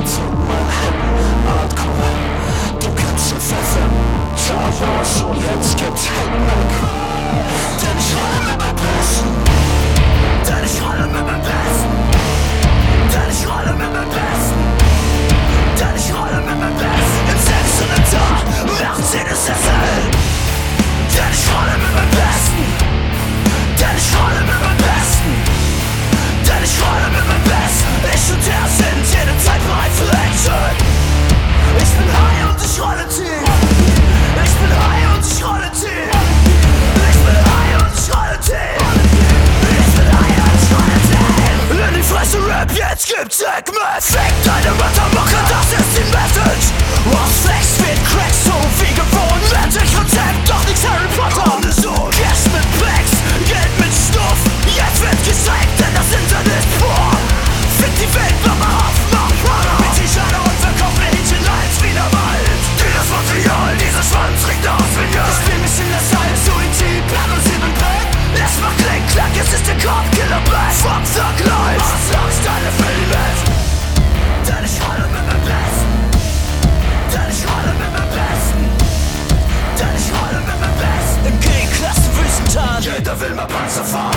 Herz und mein Heavy Hardcore. Du kannst sie pfeffern, Tavos und jetzt gibt's Heckmeck. Denn ich rolle mit meinem Besten. Denn ich rolle mit meinem Besten. Denn ich rolle mit meinem Besten. Denn ich rolle mit meinem Besten. Im 600 Tor, Mercedes-Sessel. Denn ich rolle mit meinem Besten. Denn ich rolle mit meinem Besten. Denn ich rolle mit meinem Besten. Ich und er sind jede Zeit bereit für Action. Ich bin high und ich rolle tief. Ich bin high und ich rolle tief. Ich bin high und ich rolle tief. Ich bin high und ich rolle tief. In die Fresse Rap, jetzt gibt's Heckmeck. Fick deine Muttermucke, das ist die Message. Aus Flex wird Crack so wie gewohnt. Fertig Konzept, doch nichts Harry Potter. Ohne so Cash mit Packs, Geld mit Stoff. Jetzt wird gezeigt, denn das Internet ist vor. Fick die Welt, Mama auf, mach Prada. Mit T-Shirt und verkaufen Hähnchen als wieder Wald. Dieses Material, dieser Schwanz riecht aus wie Jörg. Ich spiel mich in das All, so intim, Plan und 7 Bett. Es macht Klick, Klack, es ist der Cop-Killer-Black. Fuck Thug Life, was sagst deine Filmet? Denn ich rolle mit meinem Besten. Denn ich rolle mit meinem Besten. Denn ich rolle mit meinem Besten. Im G-Klasse Wüstental, jeder will mal Panzer fahren.